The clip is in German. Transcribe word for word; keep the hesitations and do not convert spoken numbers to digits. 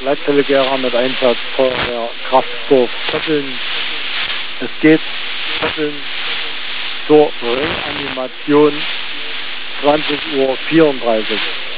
Leittelegerer mit Einsatz Feuerwehr Kraftdorf Tötteln. Es geht Tötteln zur Reanimation zwanzig Uhr vierunddreißig.